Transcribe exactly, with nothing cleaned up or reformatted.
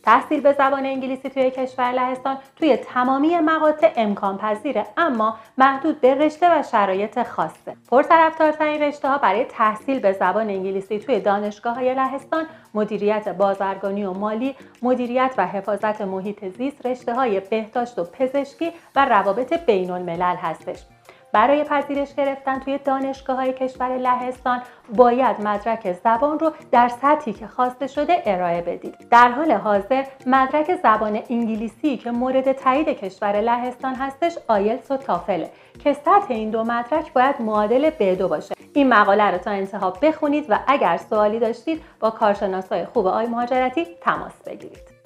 تحصیل به زبان انگلیسی توی کشور لهستان توی تمامی مقاطع امکان پذیره، اما محدود به رشته و شرایط خاصه. پرطرفدارترین رشته‌ها برای تحصیل به زبان انگلیسی توی دانشگاه‌های لهستان مدیریت بازرگانی و مالی، مدیریت و حفاظت محیط زیست، رشته‌های بهداشت و پزشکی و روابط بین‌الملل هستش. برای پذیرش گرفتن توی دانشگاه‌های کشور لهستان باید مدرک زبان رو در سطحی که خواسته شده ارائه بدید. در حال حاضر مدرک زبان انگلیسی که مورد تایید کشور لهستان هستش آیلتس و تافله که سطح این دو مدرک باید معادل بی دو باشه. این مقاله رو تا انتها بخونید و اگر سوالی داشتید با کارشناسای خوب آی مهاجرتی تماس بگیرید.